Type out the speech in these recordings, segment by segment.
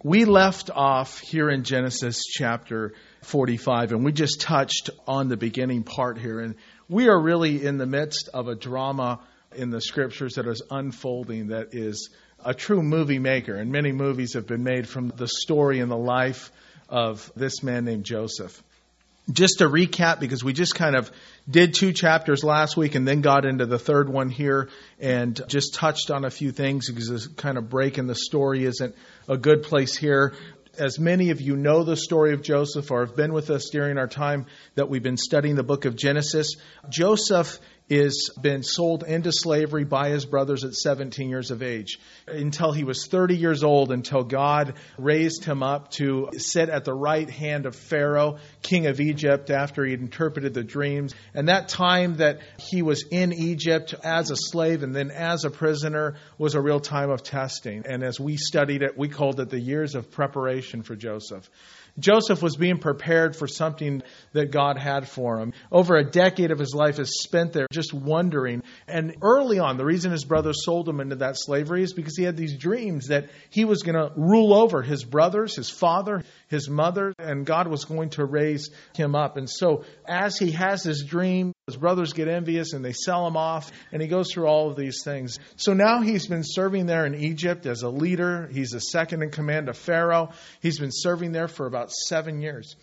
We left off here in Genesis chapter 45, and we just touched on the beginning part here. And we are really in the midst of a drama in the scriptures that is unfolding, that is a true movie maker. And many movies have been made from the story and the life of this man named Joseph. Just to recap, because we just kind of did 2 chapters last week and then got into the third one here and just touched on a few things because this kind of break in the story isn't a good place here. As many of you know the story of Joseph or have been with us during our time that we've been studying the book of Genesis, Joseph is been sold into slavery by his brothers at 17 years of age until he was 30 years old, until God raised him up to sit at the right hand of Pharaoh, king of Egypt, after he had interpreted the dreams. And that time that he was in Egypt as a slave and then as a prisoner was a real time of testing. And as we studied it, we called it the years of preparation for Joseph. Joseph was being prepared for something that God had for him. Over a decade of his life is spent there just wondering. And early on, the reason his brothers sold him into that slavery is because he had these dreams that he was going to rule over his brothers, his father, his mother, and God was going to raise him up. And so as he has this dream, his brothers get envious and they sell him off, and he goes through all of these things. So now he's been serving there in Egypt as a leader. He's a second in command of Pharaoh. He's been serving there for about 7 years,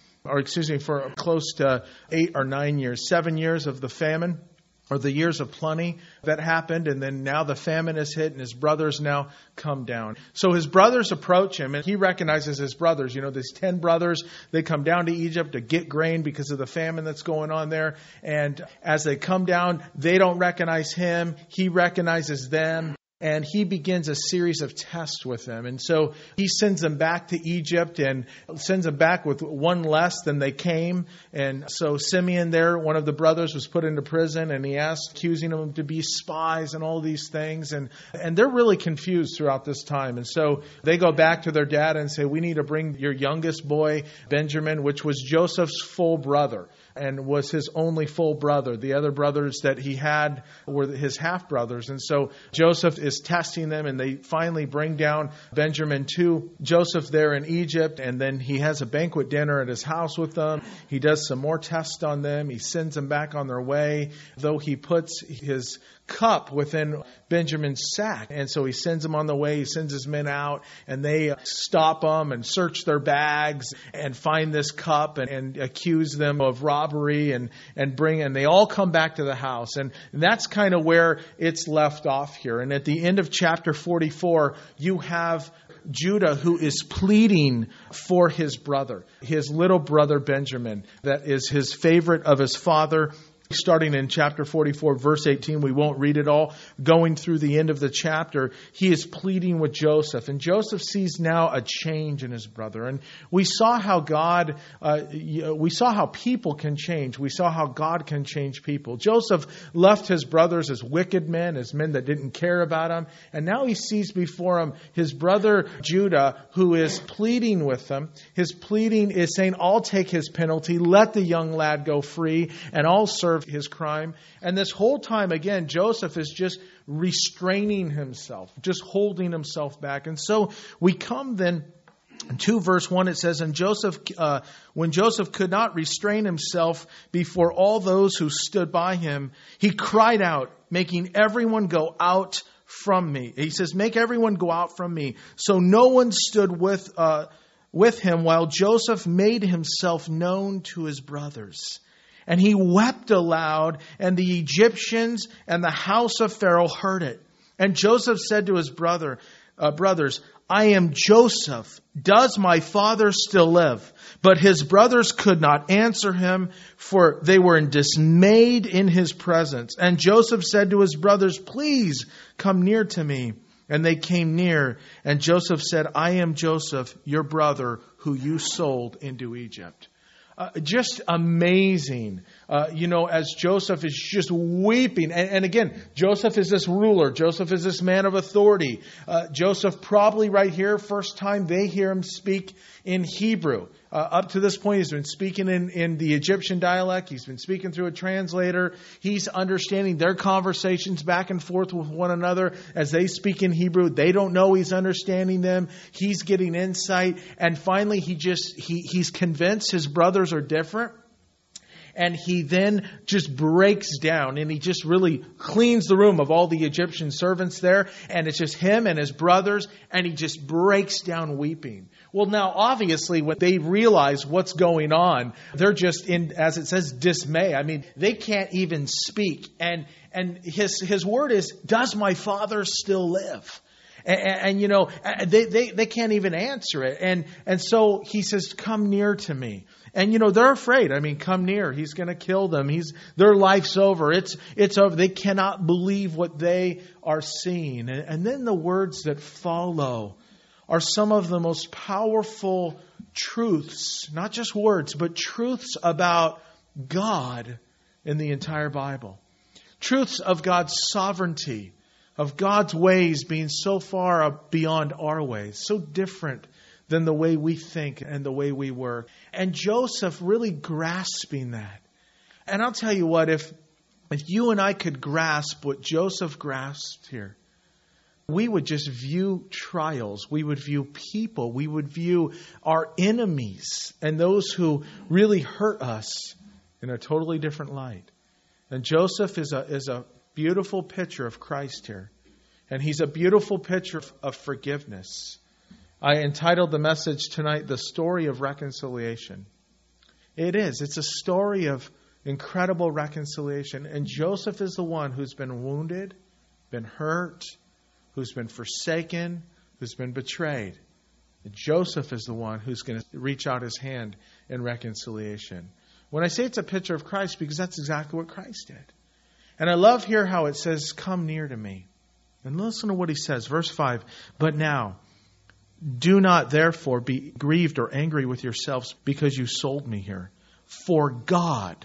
for close to 8 or 9 years. 7 years of the famine, or the years of plenty that happened, and then now the famine is hit, and his brothers now come down. So his brothers approach him, and he recognizes his brothers. You know, these 10 brothers, they come down to Egypt to get grain because of the famine that's going on there. And as they come down, they don't recognize him. He recognizes them. And he begins a series of tests with them. And so he sends them back to Egypt and sends them back with one less than they came. And so Simeon there, one of the brothers, was put into prison, and he asked, accusing them to be spies and all these things. And they're really confused throughout this time. And so they go back to their dad and say, we need to bring your youngest boy, Benjamin, which was Joseph's full brother and was his only full brother. The other brothers that he had were his half-brothers. And so Joseph is testing them, and they finally bring down Benjamin to Joseph there in Egypt, and then he has a banquet dinner at his house with them. He does some more tests on them. He sends them back on their way, though he puts his cup within Benjamin's sack. And so he sends them on the way. He sends his men out, and they stop them and search their bags and find this cup and accuse them of robbery and they all come back to the house. And that's kind of where it's left off here. And at the end of chapter 44, you have Judah, who is pleading for his brother, his little brother Benjamin, that is his favorite of his father. Starting in chapter 44, verse 18, we won't read it all. Going through the end of the chapter, he is pleading with Joseph. And Joseph sees now a change in his brother. And we saw how we saw how people can change. We saw how God can change people. Joseph left his brothers as wicked men, as men that didn't care about him. And now he sees before him his brother Judah, who is pleading with them. His pleading is saying, I'll take his penalty. Let the young lad go free, and I'll serve his crime. And this whole time, again, Joseph is just restraining himself, just holding himself back. And so we come then to verse 1. It says, and when Joseph could not restrain himself before all those who stood by him, he cried out, making everyone go out from me. He says, make everyone go out from me. So no one stood with him while Joseph made himself known to his brothers. And he wept aloud, and the Egyptians and the house of Pharaoh heard it. And Joseph said to his brothers, I am Joseph. Does my father still live? But his brothers could not answer him, for they were dismayed in his presence. And Joseph said to his brothers, please come near to me. And they came near. And Joseph said, I am Joseph, your brother, who you sold into Egypt. Just amazing As Joseph is just weeping. And again, Joseph is this ruler. Joseph is this man of authority. Joseph probably right here, first time they hear him speak in Hebrew. Up to this point, he's been speaking in the Egyptian dialect. He's been speaking through a translator. He's understanding their conversations back and forth with one another as they speak in Hebrew. They don't know he's understanding them. He's getting insight. And finally, he's convinced his brothers are different. And he then just breaks down and he just really cleans the room of all the Egyptian servants there. And it's just him and his brothers. And he just breaks down weeping. Well, now, obviously, when they realize what's going on, they're just in, as it says, dismay. I mean, they can't even speak. And his word is, does my father still live? And they can't even answer it. And so he says, come near to me. And, they're afraid. I mean, come near. He's going to kill them. Their life's over. It's over. They cannot believe what they are seeing. And then the words that follow are some of the most powerful truths, not just words, but truths about God in the entire Bible. Truths of God's sovereignty, of God's ways being so far beyond our ways, so different than the way we think and the way we work. And Joseph really grasping that. And I'll tell you what, if you and I could grasp what Joseph grasped here, we would just view trials. We would view people. We would view our enemies and those who really hurt us in a totally different light. And Joseph is a beautiful picture of Christ here. And he's a beautiful picture of forgiveness. I entitled the message tonight, The Story of Reconciliation. It is. It's a story of incredible reconciliation. And Joseph is the one who's been wounded, been hurt, who's been forsaken, who's been betrayed. And Joseph is the one who's going to reach out his hand in reconciliation. When I say it's a picture of Christ, because that's exactly what Christ did. And I love here how it says, come near to me. And listen to what he says, verse 5. But now, do not therefore be grieved or angry with yourselves because you sold me here. For God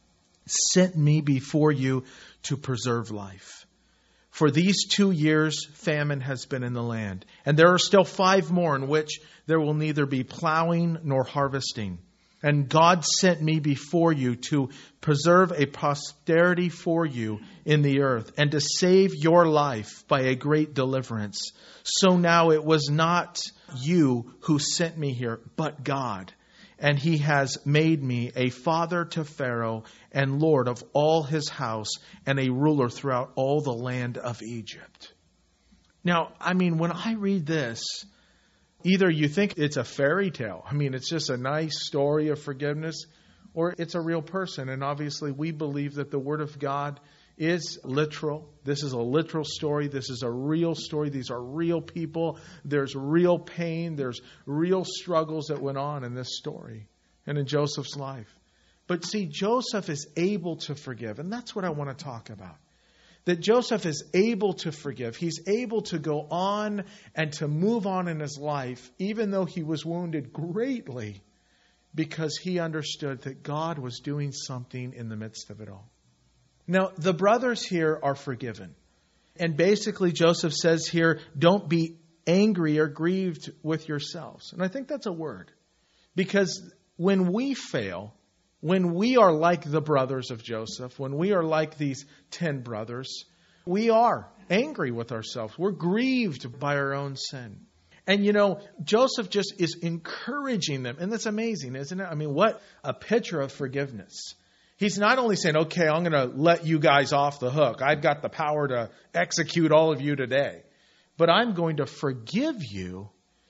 sent me before you to preserve life. For these 2 years, famine has been in the land. And there are still 5 more in which there will neither be plowing nor harvesting. And God sent me before you to preserve a posterity for you in the earth and to save your life by a great deliverance. So now it was not you who sent me here, but God. And he has made me a father to Pharaoh and Lord of all his house and a ruler throughout all the land of Egypt. Now, I mean, when I read this, either you think it's a fairy tale. I mean, it's just a nice story of forgiveness, or it's a real person. And obviously, we believe that the Word of God is literal. This is a literal story. This is a real story. These are real people. There's real pain. There's real struggles that went on in this story and in Joseph's life. But see, Joseph is able to forgive. And that's what I want to talk about. That Joseph is able to forgive. He's able to go on and to move on in his life, even though he was wounded greatly, because he understood that God was doing something in the midst of it all. Now, the brothers here are forgiven. And basically, Joseph says here, don't be angry or grieved with yourselves. And I think that's a word. Because when we fail, when we are like the brothers of Joseph, when we are like these 10 brothers, we are angry with ourselves. We're grieved by our own sin. And Joseph just is encouraging them. And that's amazing, isn't it? I mean, what a picture of forgiveness. He's not only saying, okay, I'm going to let you guys off the hook. I've got the power to execute all of you today. But I'm going to forgive you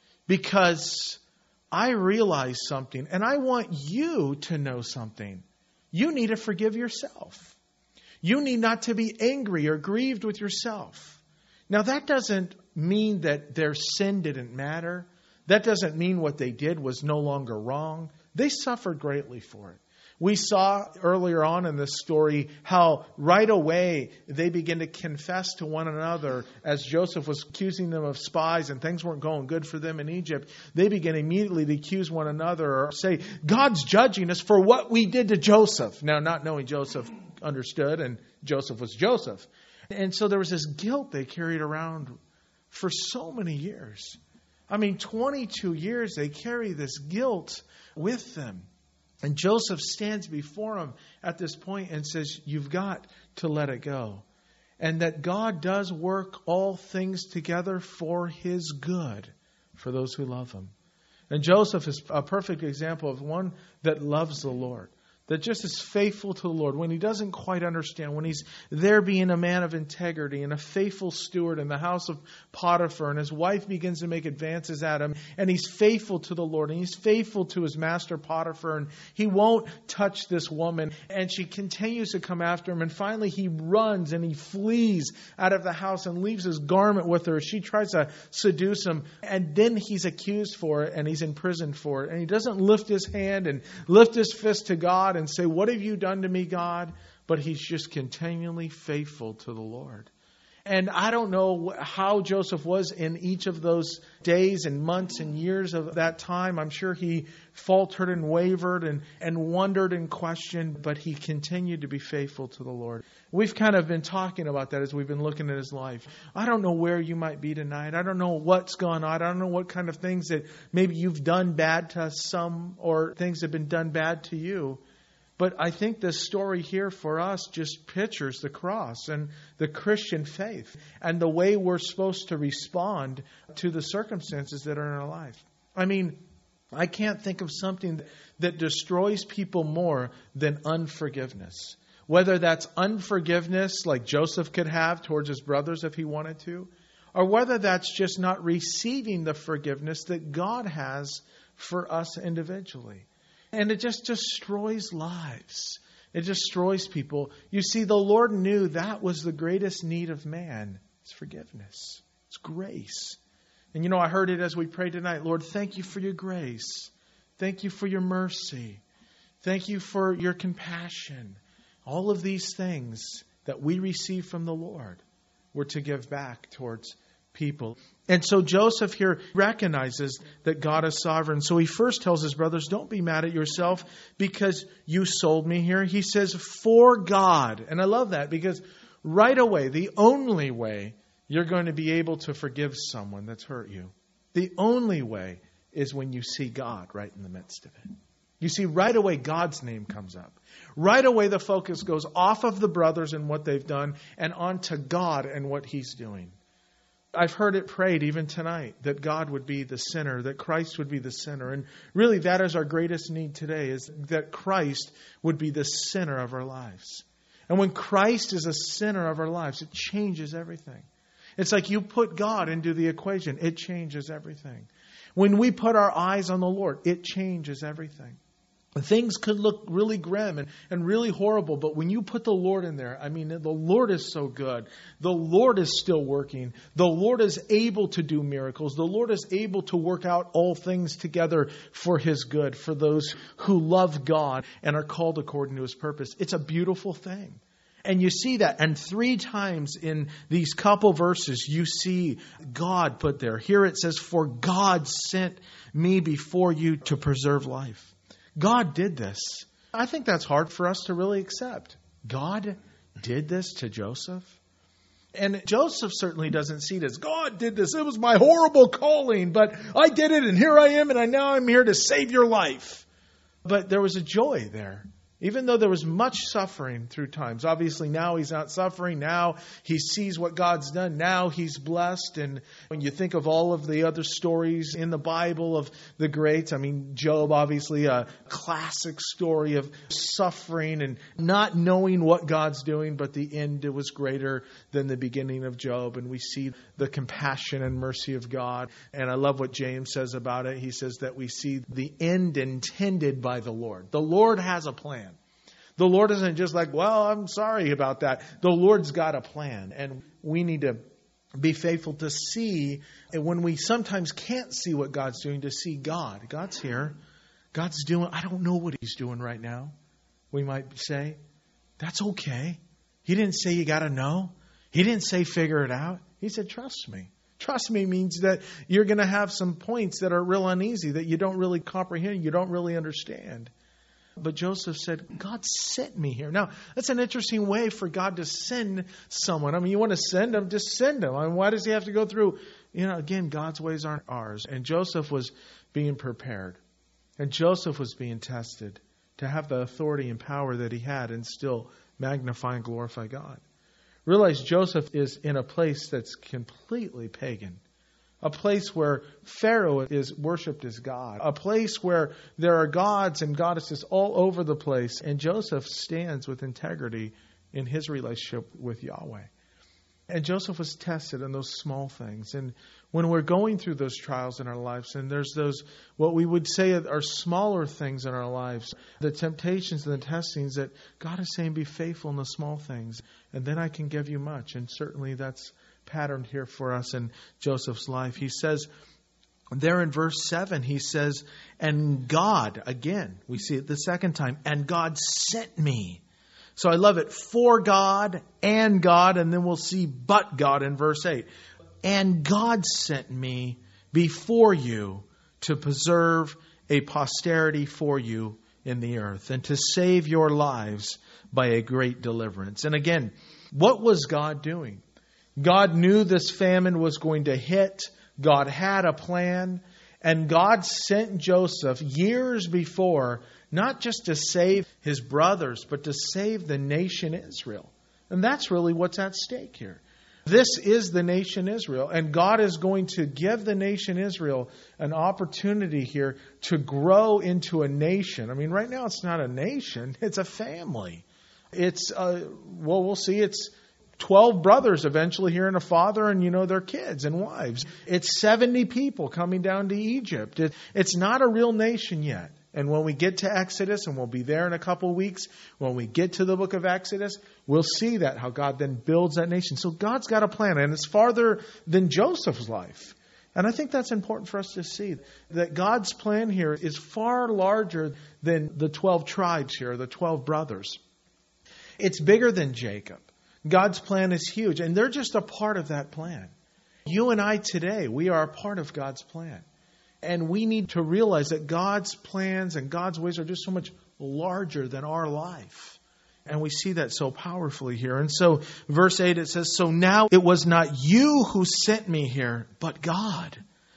because I realize something. And I want you to know something. You need to forgive yourself. You need not to be angry or grieved with yourself. Now, that doesn't mean that their sin didn't matter. That doesn't mean what they did was no longer wrong. They suffered greatly for it. We saw earlier on in this story how right away they begin to confess to one another as Joseph was accusing them of spies and things weren't going good for them in Egypt. They begin immediately to accuse one another or say, God's judging us for what we did to Joseph. Now, not knowing Joseph understood, and Joseph was Joseph. And so there was this guilt they carried around for so many years. 22 years they carry this guilt with them. And Joseph stands before him at this point and says, you've got to let it go. And that God does work all things together for His good, for those who love Him. And Joseph is a perfect example of one that loves the Lord, that just is faithful to the Lord when he doesn't quite understand, when he's there being a man of integrity and a faithful steward in the house of Potiphar, and his wife begins to make advances at him, and he's faithful to the Lord, and he's faithful to his master Potiphar, and he won't touch this woman, and she continues to come after him, and finally he runs and he flees out of the house and leaves his garment with her. She tries to seduce him, and then he's accused for it, and he's imprisoned for it, and he doesn't lift his hand and lift his fist to God and say, what have you done to me, God? But he's just continually faithful to the Lord. And I don't know how Joseph was in each of those days and months and years of that time. I'm sure he faltered and wavered and wondered and questioned, but he continued to be faithful to the Lord. We've kind of been talking about that as we've been looking at his life. I don't know where you might be tonight. I don't know what's gone on. I don't know what kind of things that maybe you've done bad to some or things have been done bad to you. But I think this story here for us just pictures the cross and the Christian faith and the way we're supposed to respond to the circumstances that are in our life. I can't think of something that destroys people more than unforgiveness. Whether that's unforgiveness like Joseph could have towards his brothers if he wanted to, or whether that's just not receiving the forgiveness that God has for us individually. And it just destroys lives. It destroys people. You see, the Lord knew that was the greatest need of man. It's forgiveness. It's grace. And I heard it as we prayed tonight. Lord, thank you for your grace. Thank you for your mercy. Thank you for your compassion. All of these things that we receive from the Lord, we're to give back towards people. And so Joseph here recognizes that God is sovereign. So he first tells his brothers, don't be mad at yourself because you sold me here. He says, for God. And I love that because right away, the only way you're going to be able to forgive someone that's hurt you, the only way is when you see God right in the midst of it. You see, right away, God's name comes up. Right away, the focus goes off of the brothers and what they've done and onto God and what He's doing. I've heard it prayed even tonight that God would be the center, that Christ would be the center. And really that is our greatest need today, is that Christ would be the center of our lives. And when Christ is the center of our lives, it changes everything. It's like you put God into the equation. It changes everything. When we put our eyes on the Lord, it changes everything. Things could look really grim and really horrible, but when you put the Lord in there, the Lord is so good. The Lord is still working. The Lord is able to do miracles. The Lord is able to work out all things together for His good, for those who love God and are called according to His purpose. It's a beautiful thing. And you see that. And 3 times in these couple verses, you see God put there. Here it says, for God sent me before you to preserve life. God did this. I think that's hard for us to really accept. God did this to Joseph. And Joseph certainly doesn't see it as God did this. It was my horrible calling, but I did it and here I am and now I'm here to save your life. But there was a joy there. Even though there was much suffering through times. Obviously now he's not suffering. Now he sees what God's done. Now he's blessed. And when you think of all of the other stories in the Bible of the greats, Job, obviously a classic story of suffering and not knowing what God's doing, but the end was greater than the beginning of Job. And we see the compassion and mercy of God. And I love what James says about it. He says that we see the end intended by the Lord. The Lord has a plan. The Lord isn't just like, well, I'm sorry about that. The Lord's got a plan. And we need to be faithful to see, and when we sometimes can't see what God's doing, to see God. God's here. God's doing, I don't know what He's doing right now. we might say. That's okay. He didn't say you got to know. He didn't say figure it out. He said, trust me. Trust me means that you're going to have some points that are real uneasy, that you don't really comprehend, you don't really understand. But Joseph said, God sent me here. Now, that's an interesting way for God to send someone. I mean, you want to send him, just send him. I mean, why does he have to go through? Again, God's ways aren't ours. And Joseph was being prepared. And Joseph was being tested to have the authority and power that he had and still magnify and glorify God. Realize Joseph is in a place that's completely pagan. A place where Pharaoh is worshipped as God. A place where there are gods and goddesses all over the place. And Joseph stands with integrity in his relationship with Yahweh. And Joseph was tested in those small things. And when we're going through those trials in our lives, and there's those, what we would say are smaller things in our lives, the temptations and the testings, that God is saying, be faithful in the small things, and then I can give you much. And certainly that's patterned here for us in Joseph's life. He says, there in verse 7, he says, and God, again, we see it the second time, and God sent me. So I love it. For God, and then we'll see but God in verse 8. And God sent me before you to preserve a posterity for you in the earth and to save your lives by a great deliverance. And again, what was God doing? God knew this famine was going to hit. God had a plan. And God sent Joseph years before, not just to save his brothers, but to save the nation Israel. And that's really what's at stake here. This is the nation Israel. And God is going to give the nation Israel an opportunity here to grow into a nation. I mean, right now it's not a nation. It's a family. It's, we'll see, it's 12 brothers eventually here and a father and, their kids and wives. It's 70 people coming down to Egypt. It's not a real nation yet. And when we get to Exodus, and we'll be there in a couple of weeks, when we get to the book of Exodus, we'll see that, how God then builds that nation. So God's got a plan, and it's farther than Joseph's life. And I think that's important for us to see, that God's plan here is far larger than the 12 tribes here, the 12 brothers. It's bigger than Jacob. God's plan is huge, and they're just a part of that plan. You and I today, we are a part of God's plan. And we need to realize that God's plans and God's ways are just so much larger than our life. And we see that so powerfully here. And so, verse 8, it says, so now it was not you who sent me here, but God.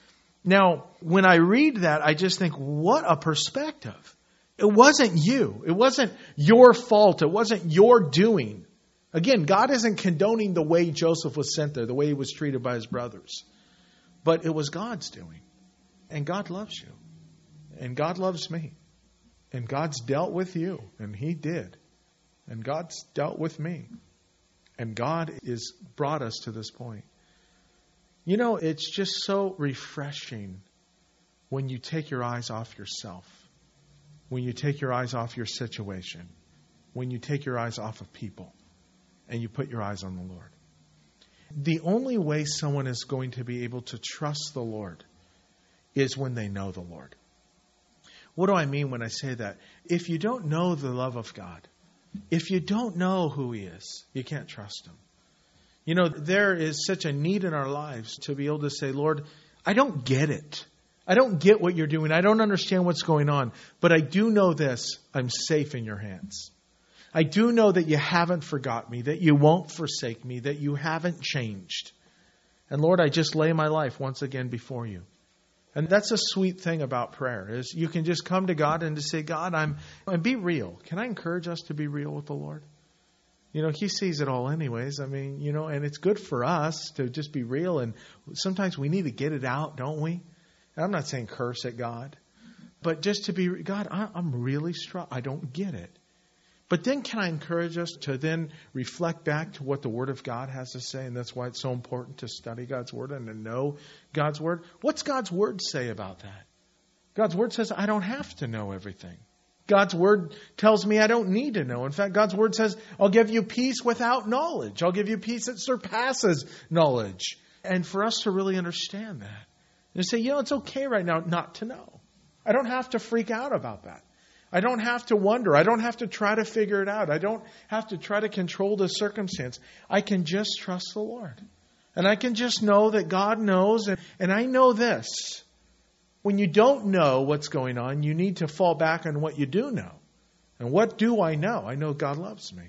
Now, when I read that, I just think, what a perspective. It wasn't you. It wasn't your fault. It wasn't your doing. Again, God isn't condoning the way Joseph was sent there, the way he was treated by his brothers. But it was God's doing. And God loves you. And God loves me. And God's dealt with you. And He did. And God's dealt with me. And God has brought us to this point. It's just so refreshing when you take your eyes off yourself. When you take your eyes off your situation. When you take your eyes off of people. And you put your eyes on the Lord. The only way someone is going to be able to trust the Lord is when they know the Lord. What do I mean when I say that? If you don't know the love of God, if you don't know who He is, you can't trust Him. There is such a need in our lives to be able to say, Lord, I don't get it. I don't get what you're doing. I don't understand what's going on. But I do know this. I'm safe in your hands. I do know that you haven't forgot me, that you won't forsake me, that you haven't changed. And Lord, I just lay my life once again before you. And that's a sweet thing about prayer, is you can just come to God and to say, God, and be real. Can I encourage us to be real with the Lord? He sees it all anyways. And it's good for us to just be real. And sometimes we need to get it out, don't we? And I'm not saying curse at God, but just to be, God, I'm really struck. I don't get it. But then can I encourage us to then reflect back to what the Word of God has to say? And that's why it's so important to study God's Word and to know God's Word. What's God's Word say about that? God's Word says I don't have to know everything. God's Word tells me I don't need to know. In fact, God's Word says I'll give you peace without knowledge. I'll give you peace that surpasses knowledge. And for us to really understand that. And to say, it's okay right now not to know. I don't have to freak out about that. I don't have to wonder. I don't have to try to figure it out. I don't have to try to control the circumstance. I can just trust the Lord. And I can just know that God knows. And I know this. When you don't know what's going on, you need to fall back on what you do know. And what do I know? I know God loves me.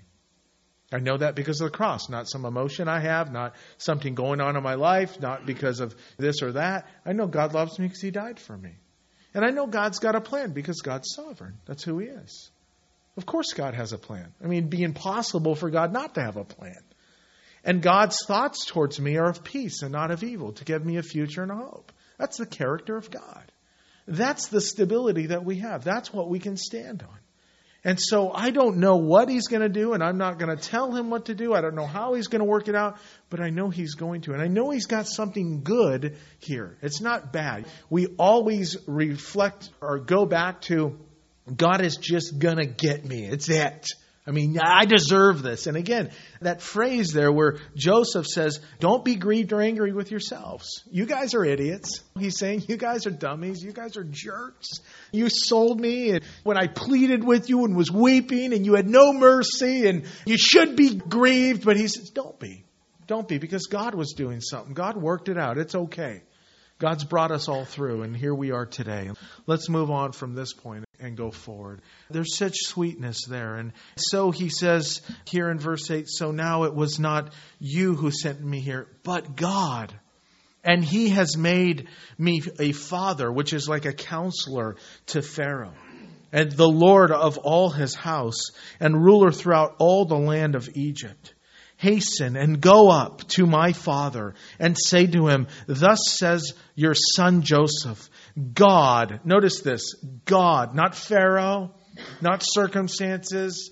I know that because of the cross, not some emotion I have, not something going on in my life, not because of this or that. I know God loves me because He died for me. And I know God's got a plan because God's sovereign. That's who He is. Of course God has a plan. I mean, it'd be impossible for God not to have a plan. And God's thoughts towards me are of peace and not of evil, to give me a future and a hope. That's the character of God. That's the stability that we have. That's what we can stand on. And so I don't know what He's going to do, and I'm not going to tell Him what to do. I don't know how He's going to work it out, but I know He's going to. And I know He's got something good here. It's not bad. We always reflect or go back to, God is just going to get me. It's it. I mean, I deserve this. And again, that phrase there where Joseph says, don't be grieved or angry with yourselves. You guys are idiots. He's saying, you guys are dummies. You guys are jerks. You sold me and when I pleaded with you and was weeping and you had no mercy and you should be grieved. But he says, don't be. Don't be, because God was doing something. God worked it out. It's okay. God's brought us all through, and here we are today. Let's move on from this point and go forward. There's such sweetness there. And so he says here in verse 8, so now it was not you who sent me here, but God. And He has made me a father, which is like a counselor to Pharaoh, and the Lord of all his house, and ruler throughout all the land of Egypt. Hasten and go up to my father and say to him, thus says your son Joseph, God, notice this, God, not Pharaoh, not circumstances,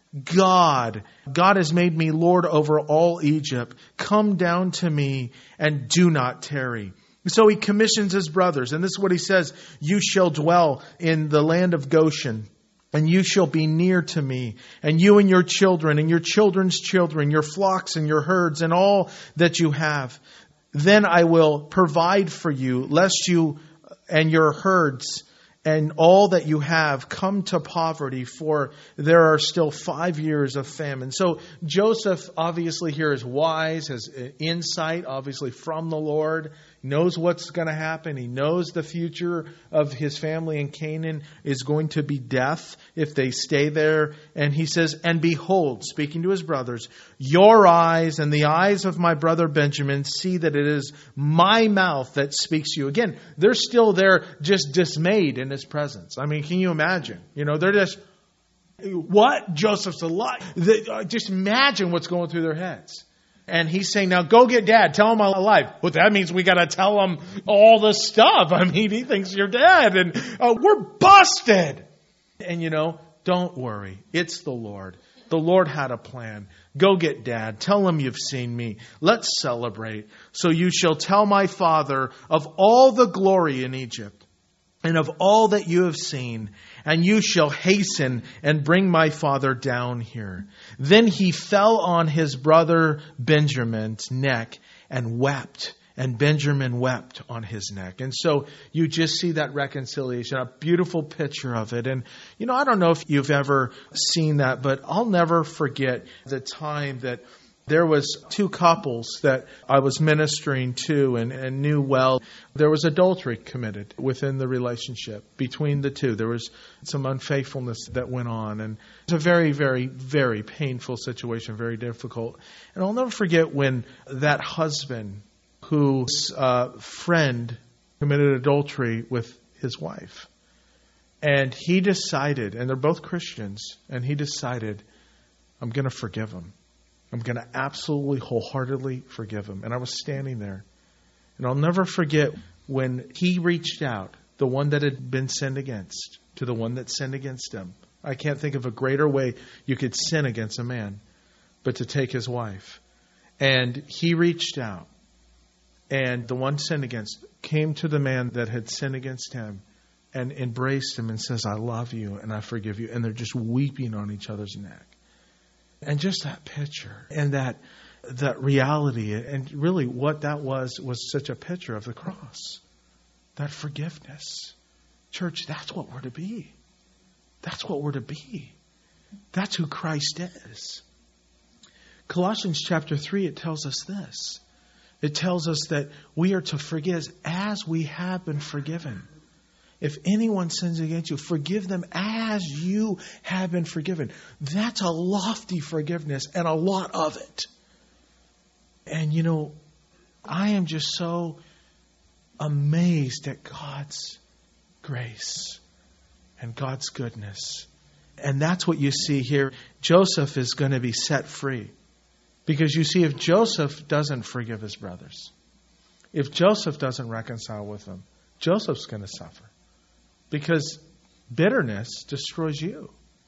God has made me Lord over all Egypt. Come down to me and do not tarry. So he commissions his brothers, and this is what he says, you shall dwell in the land of Goshen. And you shall be near to me, and you and your children, and your children's children, your flocks and your herds, and all that you have. Then I will provide for you, lest you and your herds and all that you have come to poverty, for there are still 5 years of famine. So Joseph obviously here is wise, has insight, obviously from the Lord, knows what's going to happen. He knows the future of his family in Canaan is going to be death if they stay there. And he says, and behold, speaking to his brothers, your eyes and the eyes of my brother Benjamin see that it is my mouth that speaks to you. Again, they're still there just dismayed in his presence. I mean, can you imagine? You know, they're just, what? Joseph's alive. Just imagine what's going through their heads. And he's saying, now go get Dad. Tell him I'm alive. Well, that means we got to tell him all this stuff. I mean, he thinks you're dead. And we're busted. And, don't worry. It's the Lord. The Lord had a plan. Go get Dad. Tell him you've seen me. Let's celebrate. So you shall tell my father of all the glory in Egypt and of all that you have seen, and you shall hasten and bring my father down here. Then he fell on his brother Benjamin's neck and wept, and Benjamin wept on his neck. And so you just see that reconciliation, a beautiful picture of it. And, I don't know if you've ever seen that, but I'll never forget the time that there was 2 couples that I was ministering to and knew well. There was adultery committed within the relationship between the two. There was some unfaithfulness that went on. And it's a very, very, very painful situation, very difficult. And I'll never forget when that husband whose friend committed adultery with his wife. And he decided, and they're both Christians, and he decided, I'm going to forgive him. I'm going to absolutely, wholeheartedly forgive him. And I was standing there. And I'll never forget when he reached out, the one that had been sinned against, to the one that sinned against him. I can't think of a greater way you could sin against a man, but to take his wife. And he reached out. And the one sinned against came to the man that had sinned against him and embraced him and says, I love you and I forgive you. And they're just weeping on each other's neck. And just that picture and that reality, and really what that was such a picture of the cross. That forgiveness. Church, that's what we're to be. That's what we're to be. That's who Christ is. Colossians chapter 3, it tells us this. It tells us that we are to forgive as we have been forgiven. If anyone sins against you, forgive them as you have been forgiven. That's a lofty forgiveness and a lot of it. And I am just so amazed at God's grace and God's goodness. And that's what you see here. Joseph is going to be set free. Because you see, if Joseph doesn't forgive his brothers, if Joseph doesn't reconcile with them, Joseph's going to suffer. Because bitterness destroys you.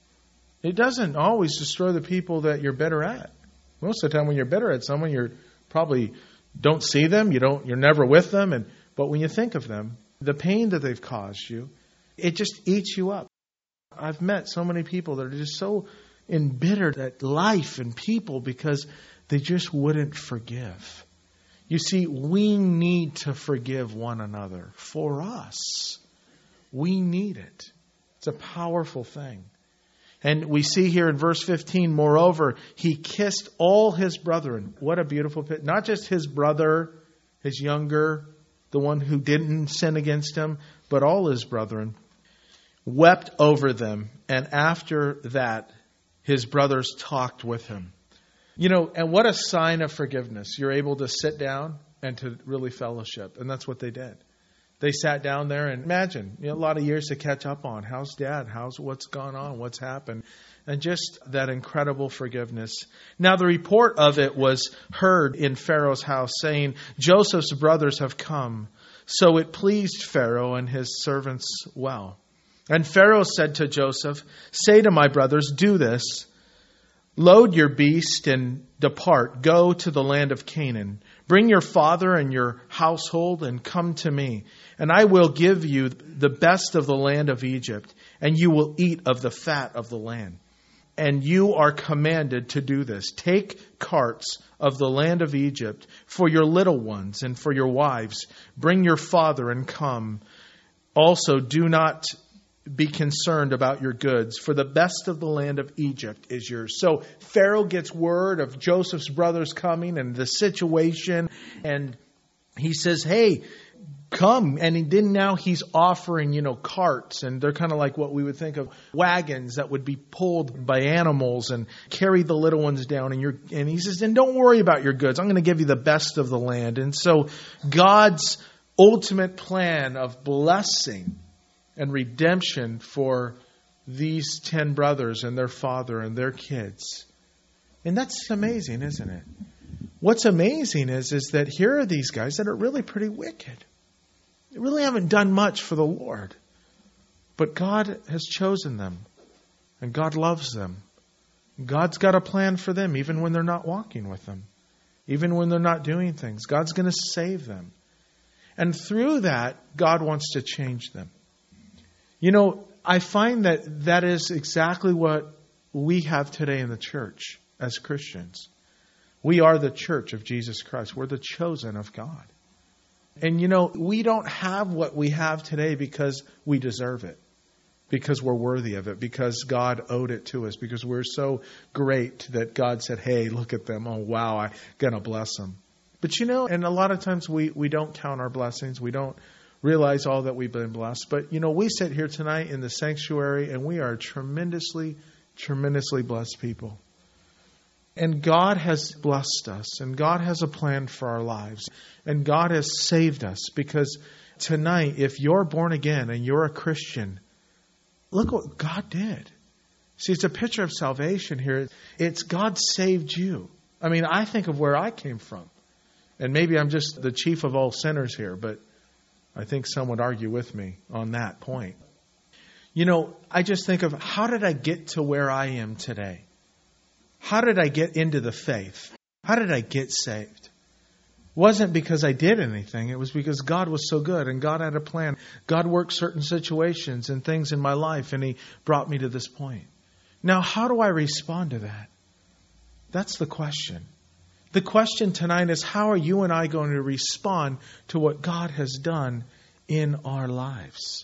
It doesn't always destroy the people that you're bitter at. Most of the time when you're bitter at someone, you're probably don't see them, you're never with them, but when you think of them, the pain that they've caused you, it just eats you up. I've met so many people that are just so embittered at life and people because they just wouldn't forgive. You see, we need to forgive one another for us. We need it. It's a powerful thing. And we see here in verse 15, moreover, he kissed all his brethren. What a beautiful picture. Not just his brother, his younger, the one who didn't sin against him, but all his brethren. Wept over them. And after that, his brothers talked with him. And what a sign of forgiveness. You're able to sit down and to really fellowship. And that's what they did. They sat down there and imagine, a lot of years to catch up on. How's Dad? What's gone on? What's happened? And just that incredible forgiveness. Now the report of it was heard in Pharaoh's house, saying, Joseph's brothers have come. So it pleased Pharaoh and his servants well. And Pharaoh said to Joseph, say to my brothers, do this. Load your beast and depart. Go to the land of Canaan. Bring your father and your household and come to me. And I will give you the best of the land of Egypt, and you will eat of the fat of the land. And you are commanded to do this. Take carts of the land of Egypt for your little ones and for your wives. Bring your father and come. Also, do not be concerned about your goods, for the best of the land of Egypt is yours. So Pharaoh gets word of Joseph's brothers coming and the situation, and he says, hey, come. And he's offering, carts, and they're kind of like what we would think of wagons that would be pulled by animals and carry the little ones down. And he says, and don't worry about your goods. I'm going to give you the best of the land. And so God's ultimate plan of blessing and redemption for these 10 brothers and their father and their kids. And that's amazing, isn't it? What's amazing is that here are these guys that are really pretty wicked. They really haven't done much for the Lord. But God has chosen them. And God loves them. God's got a plan for them even when they're not walking with them. Even when they're not doing things. God's going to save them. And through that, God wants to change them. I find that is exactly what we have today in the church as Christians. We are the church of Jesus Christ. We're the chosen of God. And we don't have what we have today because we deserve it. Because we're worthy of it. Because God owed it to us. Because we're so great that God said, hey, look at them. Oh, wow, I'm going to bless them. But and a lot of times we don't count our blessings. We don't realize all that we've been blessed. But, we sit here tonight in the sanctuary and we are tremendously, tremendously blessed people. And God has blessed us. And God has a plan for our lives. And God has saved us. Because tonight, if you're born again and you're a Christian, look what God did. See, it's a picture of salvation here. It's God saved you. I mean, I think of where I came from. And maybe I'm just the chief of all sinners here, but I think some would argue with me on that point. I just think of how did I get to where I am today? How did I get into the faith? How did I get saved? It wasn't because I did anything. It was because God was so good and God had a plan. God worked certain situations and things in my life and He brought me to this point. Now, how do I respond to that? That's the question. The question tonight is, how are you and I going to respond to what God has done in our lives?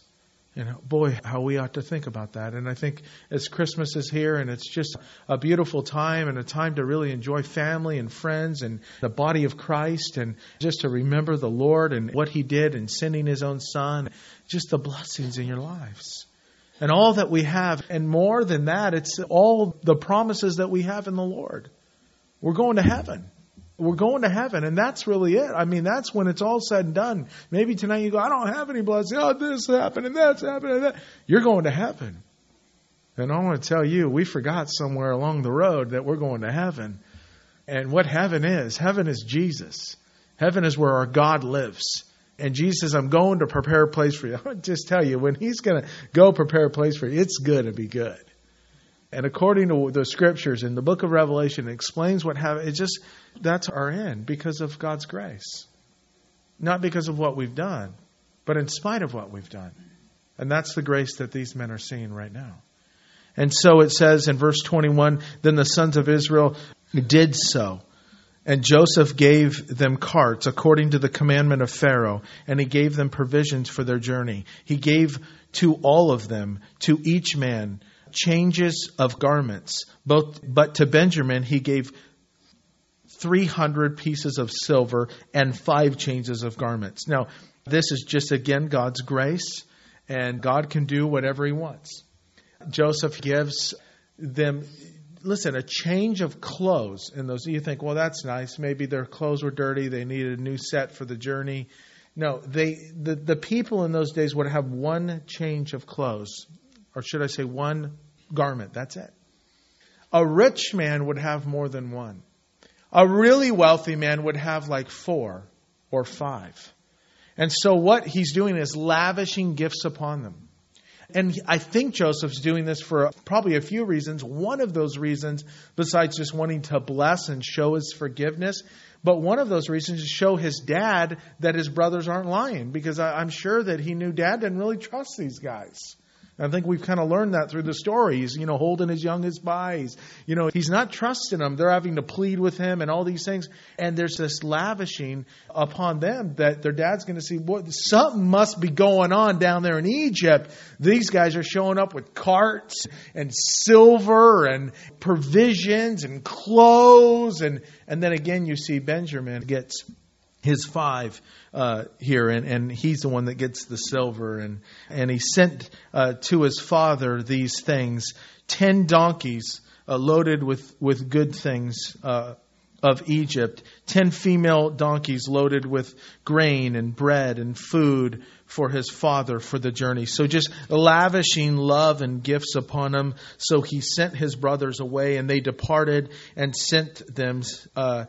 Boy, how we ought to think about that. And I think as Christmas is here and it's just a beautiful time and a time to really enjoy family and friends and the body of Christ and just to remember the Lord and what He did in sending His own Son, just the blessings in your lives. And all that we have. And more than that, it's all the promises that we have in the Lord. We're going to heaven. We're going to heaven, and that's really it. I mean, that's when it's all said and done. Maybe tonight you go, I don't have any blessing. Oh, this happened, and that's happened, and that. You're going to heaven. And I want to tell you, we forgot somewhere along the road that we're going to heaven. And what heaven is Jesus. Heaven is where our God lives. And Jesus says, I'm going to prepare a place for you. I want to just tell you, when He's going to go prepare a place for you, it's going to be good. And according to the Scriptures in the book of Revelation, it explains what heaven is. Just that's our end because of God's grace. Not because of what we've done, but in spite of what we've done. And that's the grace that these men are seeing right now. And so it says in verse 21, then the sons of Israel did so. And Joseph gave them carts according to the commandment of Pharaoh, and he gave them provisions for their journey. He gave to all of them, to each man, changes of garments. But to Benjamin he gave 300 pieces of silver and 5 changes of garments. Now, this is just, again, God's grace, and God can do whatever He wants. Joseph gives them, listen, a change of clothes. And those, you think, well, that's nice. Maybe their clothes were dirty. They needed a new set for the journey. No, the people in those days would have one change of clothes. Or should I say one garment. That's it. A rich man would have more than one. A really wealthy man would have like 4 or 5. And so what he's doing is lavishing gifts upon them. And I think Joseph's doing this for probably a few reasons. One of those reasons, besides just wanting to bless and show his forgiveness, but one of those reasons is to show his dad that his brothers aren't lying. Because I'm sure that he knew Dad didn't really trust these guys. I think we've kind of learned that through the story. He's, holding his youngest by. He's not trusting them. They're having to plead with him and all these things. And there's this lavishing upon them that their dad's going to see, something must be going on down there in Egypt. These guys are showing up with carts and silver and provisions and clothes. And then again, you see Benjamin gets his 5 here, and he's the one that gets the silver. And he sent to his father these things, 10 donkeys loaded with good things of Egypt, 10 female donkeys loaded with grain and bread and food for his father for the journey. So just lavishing love and gifts upon him. So he sent his brothers away, and they departed and sent them, and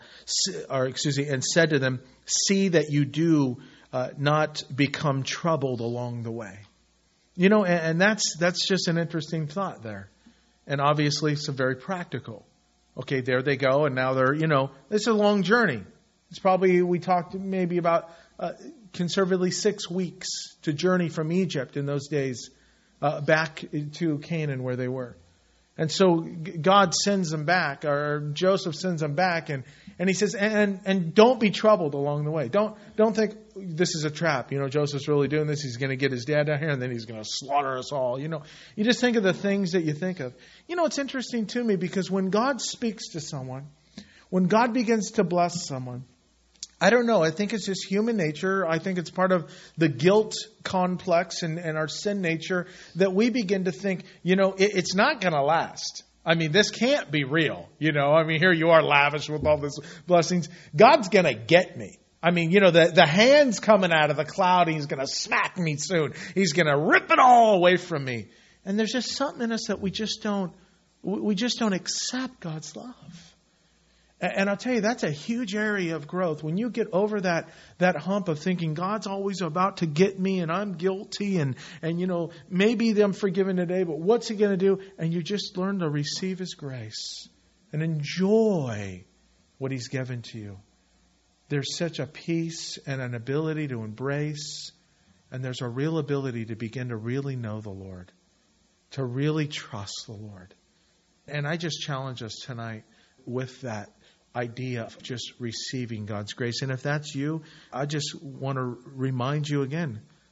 said to them, see that you do not become troubled along the way. And that's just an interesting thought there. And obviously it's very practical. Okay, there they go, and now they're, it's a long journey. It's probably, we talked maybe about conservatively 6 weeks to journey from Egypt in those days back to Canaan where they were. And so God sends them back, or Joseph sends them back, and he says, and don't be troubled along the way. Don't think this is a trap. Joseph's really doing this. He's going to get his dad down here, and then he's going to slaughter us all. You just think of the things that you think of. It's interesting to me because when God speaks to someone, when God begins to bless someone, I don't know. I think it's just human nature. I think it's part of the guilt complex and our sin nature that we begin to think, it's not going to last. I mean, this can't be real. Here you are lavish with all these blessings. God's going to get me. The hand's coming out of the cloud. He's going to smack me soon. He's going to rip it all away from me. And there's just something in us that we just don't accept God's love. And I'll tell you, that's a huge area of growth. When you get over that hump of thinking God's always about to get me and I'm guilty and maybe I'm forgiven today, but what's He going to do? And you just learn to receive His grace and enjoy what He's given to you. There's such a peace and an ability to embrace, and there's a real ability to begin to really know the Lord, to really trust the Lord. And I just challenge us tonight with that idea of just receiving God's grace. And if that's you, I just want to remind you again,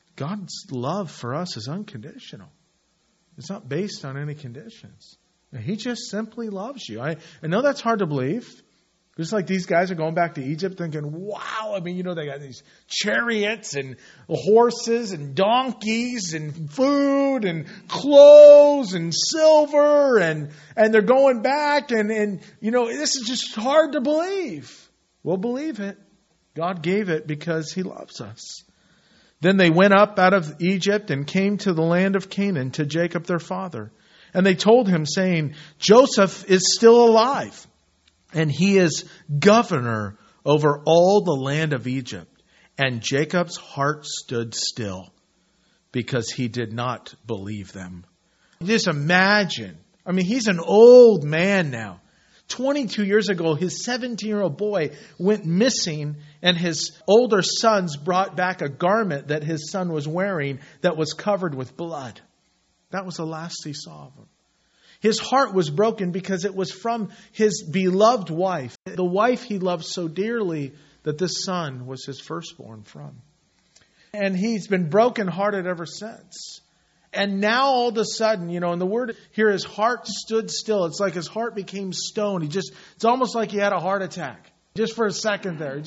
God's love for us is unconditional. It's not based on any conditions. He just simply loves you. I know that's hard to believe. Just like these guys are going back to Egypt thinking, wow, I mean, they got these chariots and horses and donkeys and food and clothes and silver and they're going back and this is just hard to believe. We'll believe it. God gave it because He loves us. Then they went up out of Egypt and came to the land of Canaan to Jacob their father. And they told him, saying, Joseph is still alive, and he is governor over all the land of Egypt. And Jacob's heart stood still because he did not believe them. Just imagine. I mean, he's an old man now. 22 years ago, his 17-year-old boy went missing, and his older sons brought back a garment that his son was wearing that was covered with blood. That was the last he saw of him. His heart was broken because it was from his beloved wife, the wife he loved so dearly that this son was his firstborn from. And he's been brokenhearted ever since. And now all of a sudden, and the word here, his heart stood still. It's like his heart became stone. It's almost like he had a heart attack. Just for a second there.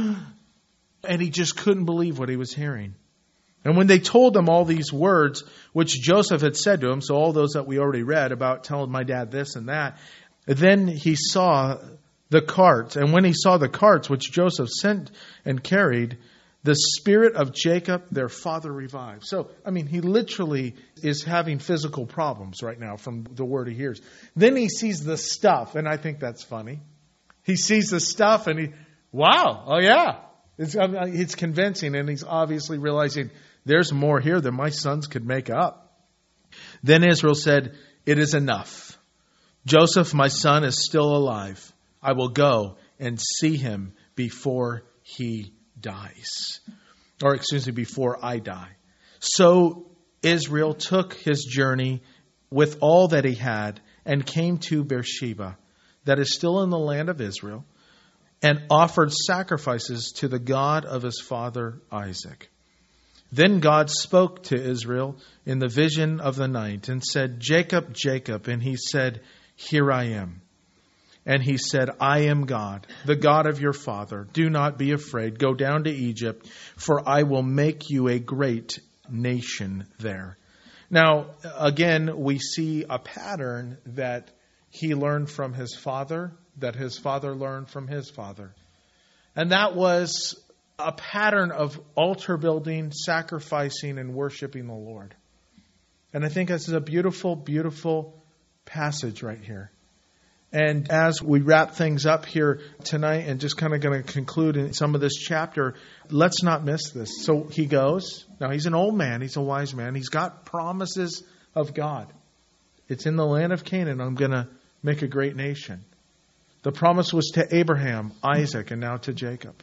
And he just couldn't believe what he was hearing. And when they told him all these words, which Joseph had said to him, so all those that we already read about telling my dad this and that, then he saw the carts. And when he saw the carts, which Joseph sent and carried, the spirit of Jacob, their father, revived. So, he literally is having physical problems right now from the word he hears. Then he sees the stuff, and I think that's funny. He sees the stuff and wow, oh yeah. It's convincing, and he's obviously realizing there's more here than my sons could make up. Then Israel said, it is enough. Joseph, my son, is still alive. I will go and see him before he dies. Before I die. So Israel took his journey with all that he had and came to Beersheba, that is still in the land of Israel, and offered sacrifices to the God of his father Isaac. Then God spoke to Israel in the vision of the night and said, Jacob, Jacob. And he said, here I am. And he said, I am God, the God of your father. Do not be afraid. Go down to Egypt, for I will make you a great nation there. Now, again, we see a pattern that he learned from his father, that his father learned from his father. And that was a pattern of altar building, sacrificing, and worshiping the Lord. And I think this is a beautiful, beautiful passage right here. And as we wrap things up here tonight and just kind of going to conclude in some of this chapter, let's not miss this. So he goes. Now, he's an old man. He's a wise man. He's got promises of God. It's in the land of Canaan. I'm going to make a great nation. The promise was to Abraham, Isaac, and now to Jacob.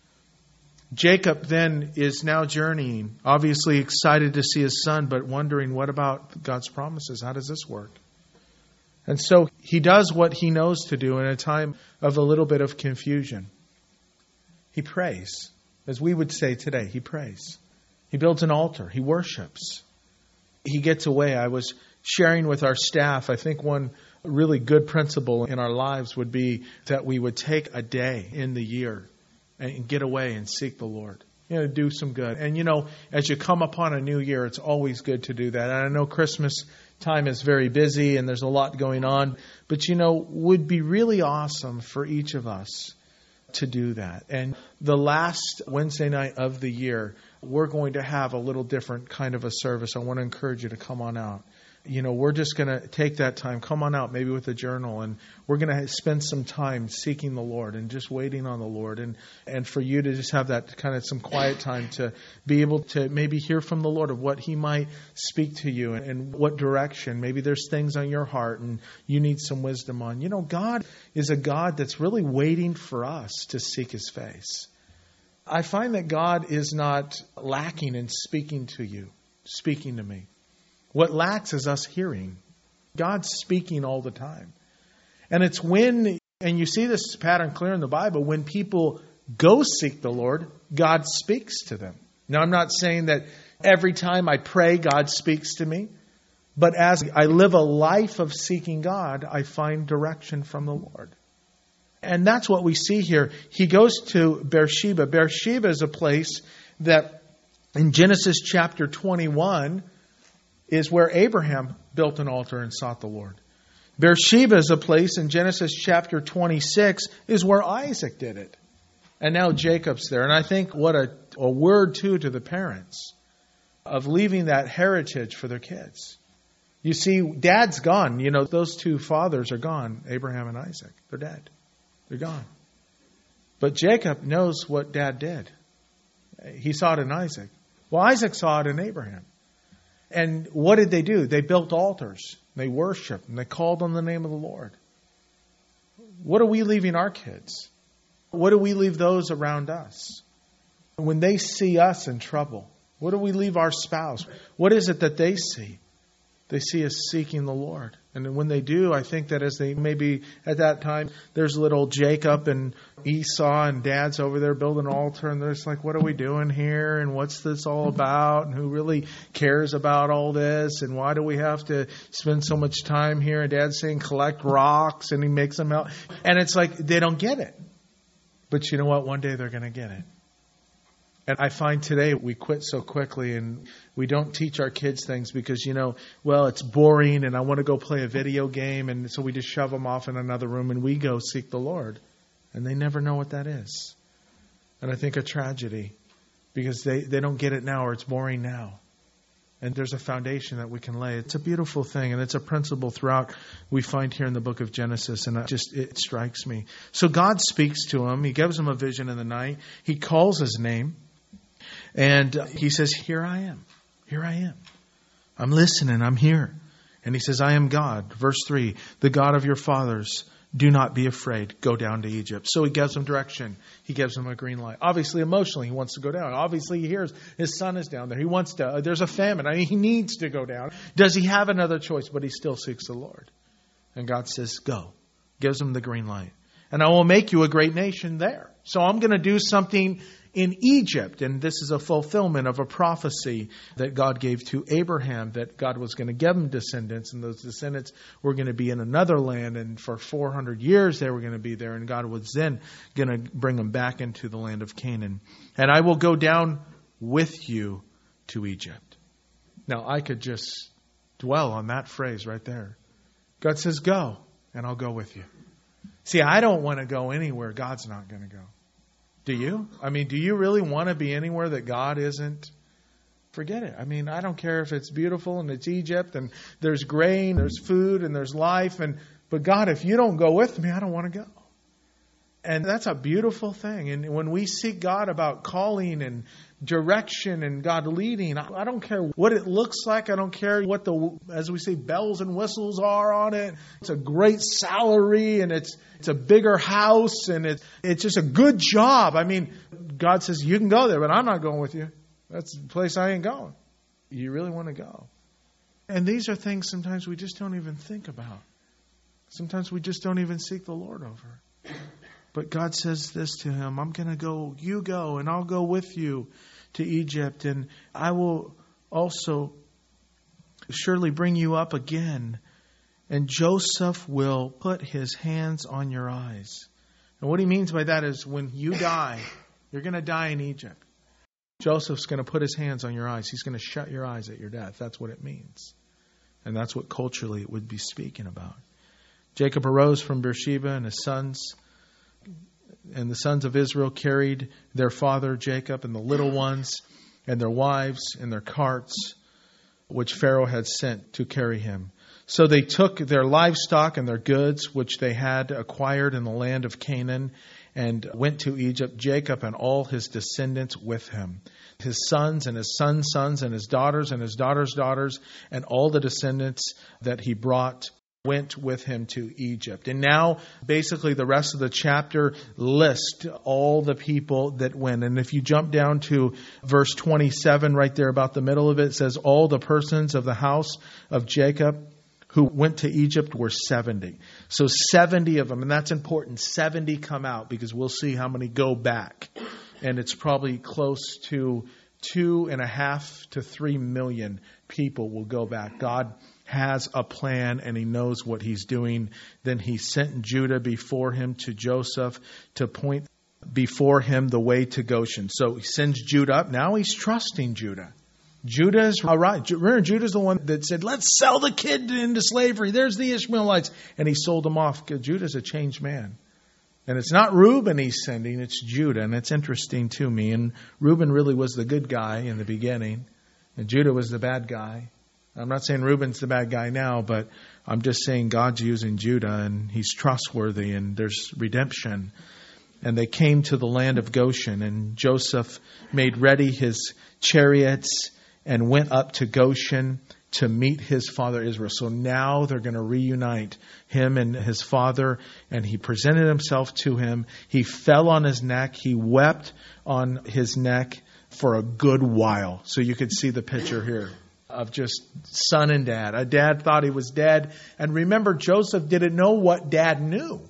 Jacob then is now journeying, obviously excited to see his son, but wondering, what about God's promises? How does this work? And so he does what he knows to do in a time of a little bit of confusion. He prays. As we would say today, he prays. He builds an altar. He worships. He gets away. I was sharing with our staff, I think one really good principle in our lives would be that we would take a day in the year and get away and seek the Lord. Do some good. And as you come upon a new year, it's always good to do that. And I know Christmas time is very busy and there's a lot going on. But would be really awesome for each of us to do that. And the last Wednesday night of the year, we're going to have a little different kind of a service. I want to encourage you to come on out. We're just going to take that time, come on out maybe with a journal, and we're going to spend some time seeking the Lord and just waiting on the Lord, and for you to just have that kind of some quiet time to be able to maybe hear from the Lord of what He might speak to you and what direction. Maybe there's things on your heart and you need some wisdom on. God is a God that's really waiting for us to seek His face. I find that God is not lacking in speaking to you, speaking to me. What lacks is us hearing. God's speaking all the time. And it's when, and you see this pattern clear in the Bible, when people go seek the Lord, God speaks to them. Now, I'm not saying that Every time I pray, God speaks to me. But as I live a life of seeking God, I find direction from the Lord. And that's what we see here. He goes to Beersheba. Beersheba is a place that in Genesis chapter 21 is where Abraham built an altar and sought the Lord. Beersheba is a place in Genesis chapter 26 is where Isaac did it. And now Jacob's there. And I think what a word too to the parents of leaving that heritage for their kids. You see, Dad's gone. You know, those two fathers are gone, Abraham and Isaac. They're dead. They're gone. But Jacob knows what Dad did. He saw it in Isaac. Well, Isaac saw it in Abraham. And what did they do? They built altars. They worshiped and they called on the name of the Lord. What are we leaving our kids? What do we leave those around us? When they see us in trouble, what do we leave our spouse? What is it that they see? They see us seeking the Lord. And when they do, I think that as they maybe at that time, there's little Jacob and Esau and Dad's over there building an altar. And they're just like, what are we doing here? And what's this all about? And who really cares about all this? And why do we have to spend so much time here? And Dad's saying, collect rocks. And he makes them out. And it's like, they don't get it. But you know what? One day they're going to get it. And I find today we quit so quickly and we don't teach our kids things because, well, it's boring and I want to go play a video game. And so we just shove them off in another room and we go seek the Lord. And they never know what that is. And I think a tragedy because they don't get it now or it's boring now. And there's a foundation that we can lay. It's a beautiful thing. And it's a principle throughout we find here in the book of Genesis. And it strikes me. So God speaks to him. He gives him a vision in the night. He calls his name. And he says, here I am. Here I am. I'm listening. I'm here. And he says, I am God. Verse 3, the God of your fathers. Do not be afraid. Go down to Egypt. So he gives him direction. He gives him a green light. Obviously, emotionally, he wants to go down. Obviously, he hears his son is down there. He wants to. There's a famine. He needs to go down. Does he have another choice? But he still seeks the Lord. And God says, go. Gives him the green light. And I will make you a great nation there. So I'm going to do something in Egypt. And this is a fulfillment of a prophecy that God gave to Abraham, that God was going to give him descendants, and those descendants were going to be in another land, and for 400 years they were going to be there, and God was then going to bring them back into the land of Canaan. And I will go down with you to Egypt. Now I could just dwell on that phrase right there. God says, go, and I'll go with you. See, I don't want to go anywhere God's not going to go. Do you? Do you really want to be anywhere that God isn't? Forget it. I don't care if it's beautiful and it's Egypt and there's grain, there's food and there's life. But God, if you don't go with me, I don't want to go. And that's a beautiful thing. And when we seek God about calling and direction and God leading, I don't care what it looks like. I don't care what as we say, bells and whistles are on it. It's a great salary and it's a bigger house and it's just a good job. God says, you can go there, but I'm not going with you. That's the place I ain't going. You really want to go? And these are things sometimes we just don't even think about. Sometimes we just don't even seek the Lord over. But God says this to him, I'm going to go, you go, and I'll go with you to Egypt. And I will also surely bring you up again. And Joseph will put his hands on your eyes. And what he means by that is when you die, you're going to die in Egypt. Joseph's going to put his hands on your eyes. He's going to shut your eyes at your death. That's what it means. And that's what culturally it would be speaking about. Jacob arose from Beersheba and his sons. And the sons of Israel carried their father Jacob and the little ones and their wives and their carts, which Pharaoh had sent to carry him. So they took their livestock and their goods, which they had acquired in the land of Canaan, and went to Egypt, Jacob and all his descendants with him. His sons and his sons' sons and his daughters' daughters, and all the descendants that he brought went with him to Egypt. And now, basically, the rest of the chapter lists all the people that went. And if you jump down to verse 27, right there about the middle of it, it says, all the persons of the house of Jacob who went to Egypt were 70. So 70 of them, and that's important. 70 come out, because we'll see how many go back. And it's probably close to 2.5 to 3 million people will go back. God has a plan and he knows what he's doing. Then he sent Judah before him to Joseph to point before him the way to Goshen. So he sends Judah up. Now he's trusting Judah. Judah is all right. Remember, Judah's the one that said, let's sell the kid into slavery. There's the Ishmaelites. And he sold them off. Judah's a changed man. And it's not Reuben he's sending, it's Judah. And it's interesting to me. And Reuben really was the good guy in the beginning. And Judah was the bad guy. I'm not saying Reuben's the bad guy now, but I'm just saying God's using Judah and he's trustworthy and there's redemption. And they came to the land of Goshen, and Joseph made ready his chariots and went up to Goshen to meet his father Israel. So now they're going to reunite him and his father, and he presented himself to him. He fell on his neck. He wept on his neck for a good while. So you could see the picture here of just son and dad. A dad thought he was dead. And remember, Joseph didn't know what dad knew.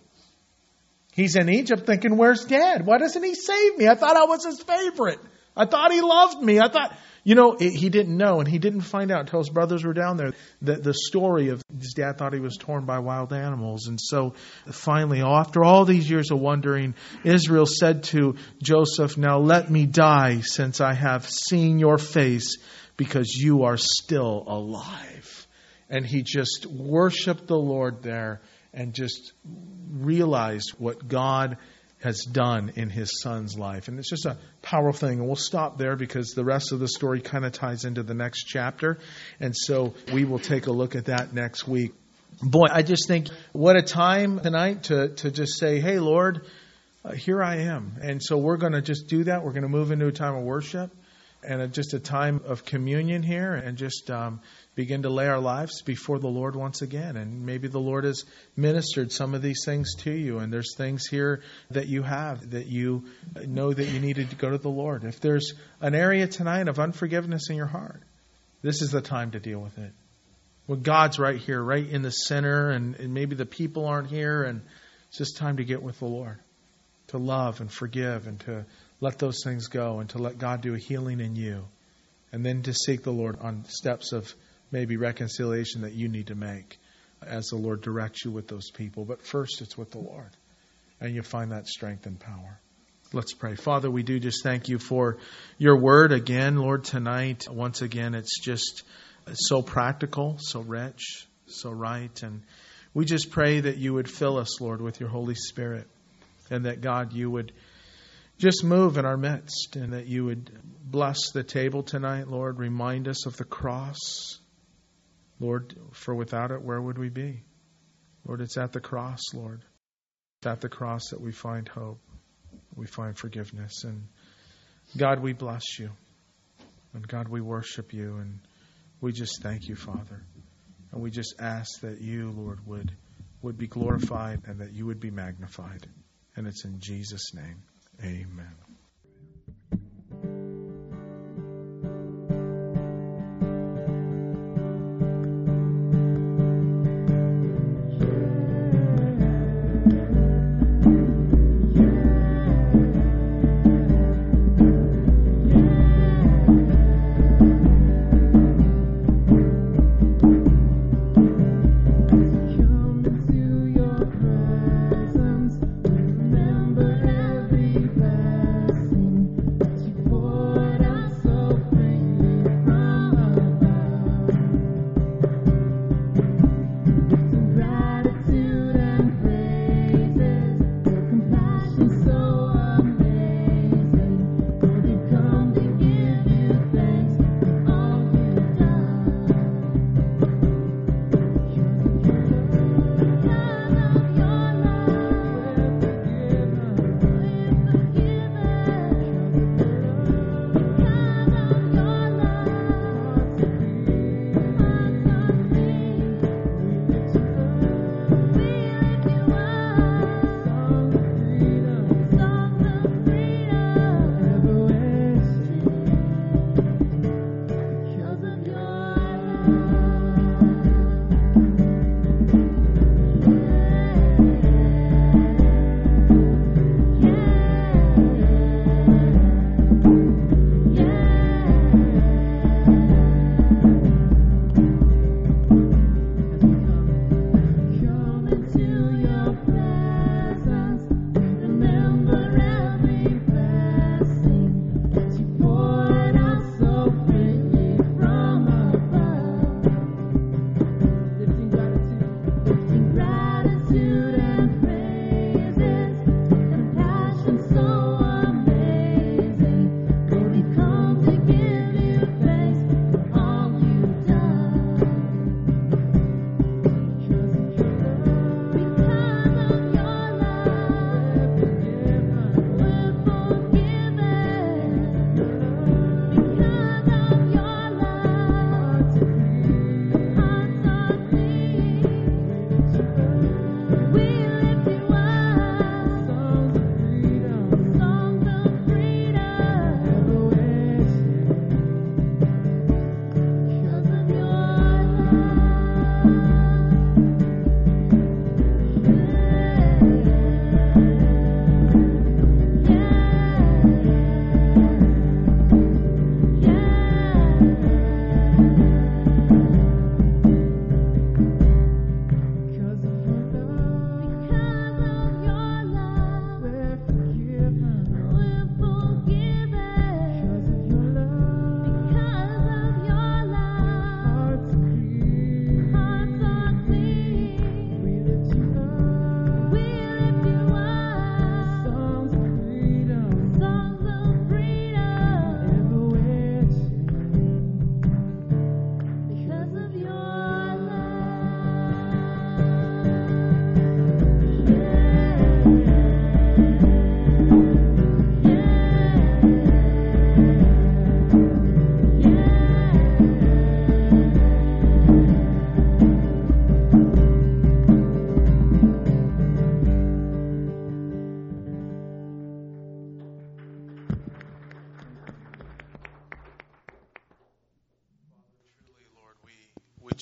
He's in Egypt thinking, where's dad? Why doesn't he save me? I thought I was his favorite. I thought he loved me. I thought, he didn't know, and he didn't find out until his brothers were down there. The story of his dad thought he was torn by wild animals. And so finally, after all these years of wandering, Israel said to Joseph, now let me die since I have seen your face, because you are still alive. And he just worshiped the Lord there and just realized what God has done in his son's life. And it's just a powerful thing. And we'll stop there because the rest of the story kind of ties into the next chapter. And so we will take a look at that next week. Boy, I just think what a time tonight to just say, hey, Lord, here I am. And so we're going to just do that. We're going to move into a time of worship and just a time of communion here and just begin to lay our lives before the Lord once again. And maybe the Lord has ministered some of these things to you. And there's things here that you have that you know that you needed to go to the Lord. If there's an area tonight of unforgiveness in your heart, this is the time to deal with it. Well, God's right here, right in the center. And maybe the people aren't here. And it's just time to get with the Lord, to love and forgive and to let those things go and to let God do a healing in you. And then to seek the Lord on steps of maybe reconciliation that you need to make as the Lord directs you with those people. But first, it's with the Lord. And you find that strength and power. Let's pray. Father, we do just thank you for your word again, Lord, tonight. Once again, it's just so practical, so rich, so right. And we just pray that you would fill us, Lord, with your Holy Spirit. And that, God, you would just move in our midst. And that you would bless the table tonight, Lord. Remind us of the cross. Lord, for without it, where would we be? Lord, it's at the cross, Lord. It's at the cross that we find hope. We find forgiveness. And God, we bless you. And God, we worship you. And we just thank you, Father. And we just ask that you, Lord, would be glorified and that you would be magnified. And it's in Jesus' name. Amen. Remember every path.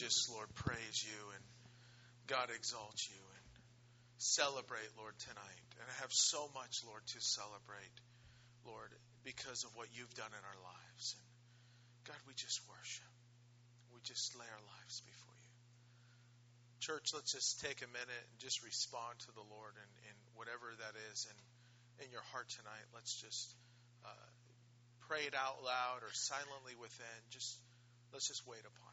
just, Lord, praise you and God exalt you and celebrate, Lord, tonight. And I have so much, Lord, to celebrate, Lord, because of what you've done in our lives. And God, we just worship. We just lay our lives before you. Church, let's just take a minute and just respond to the Lord in whatever that is in your heart tonight. Let's just pray it out loud or silently within. Let's just wait upon